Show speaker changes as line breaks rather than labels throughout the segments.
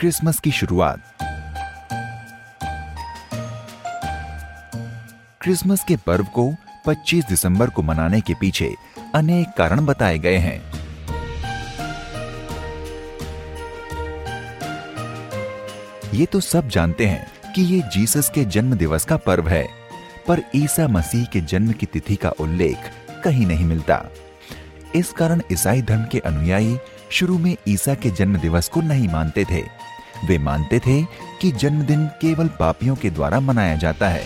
Christmas की शुरुआत। Christmas के पर्व को 25 दिसंबर को मनाने के पीछे अनेक कारण बताए गए हैं। ये तो सब जानते हैं कि ये जीसस के जन्म दिवस का पर्व है, पर ईसा मसीह के जन्म की तिथि का उल्लेख कहीं नहीं मिलता। इस कारण ईसाई धर्म के अनुयायी शुरू में ईसा के जन्म दिवस को नहीं मानते थे। वे मानते थे कि जन्मदिन केवल पापियों के द्वारा मनाया जाता है।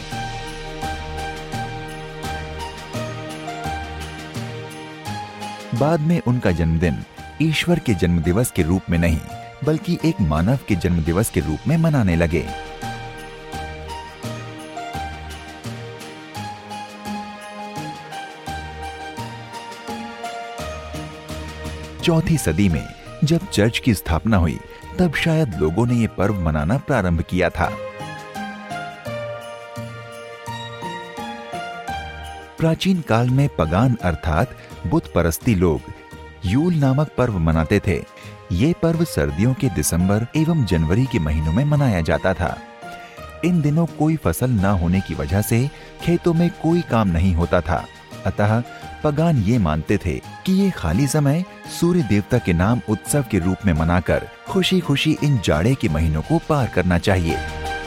बाद में उनका जन्मदिन ईश्वर के जन्म दिवस के रूप में नहीं, बल्कि एक मानव के जन्म दिवस के रूप में मनाने लगे। चौथी सदी में जब चर्च की स्थापना हुई, तब शायद लोगों ने यह पर्व मनाना प्रारंभ किया था। प्राचीन काल में पगान अर्थात बुत परस्ती लोग यूल नामक पर्व मनाते थे। ये पर्व सर्दियों के दिसंबर एवं जनवरी के महीनों में मनाया जाता था। इन दिनों कोई फसल न होने की वजह से खेतों में कोई काम नहीं होता था। अतः पगान ये मानते थे कि ये खाली समय सूर्य देवता के नाम उत्सव के रूप में मनाकर खुशी खुशी इन जाड़े के महीनों को पार करना चाहिए।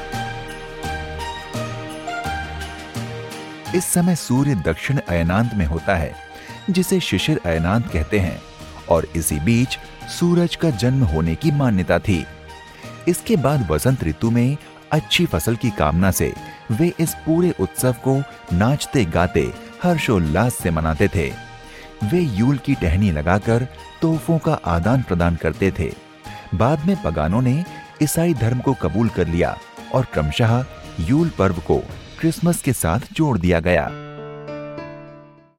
इस समय सूर्य दक्षिण अयनांत में होता है, जिसे शिशिर अयनांत कहते हैं, और इसी बीच सूरज का जन्म होने की मान्यता थी। इसके बाद वसंत ऋतु में अच्छी फसल की कामना से वे इस पूरे उत्सव को नाचते गाते हर्षोल्लास से मनाते थे। वे यूल की टहनी लगाकर तोहफों का आदान प्रदान करते थे। बाद में पगानों ने ईसाई धर्म को कबूल कर लिया और क्रमशः यूल पर्व को क्रिसमस के साथ जोड़ दिया गया।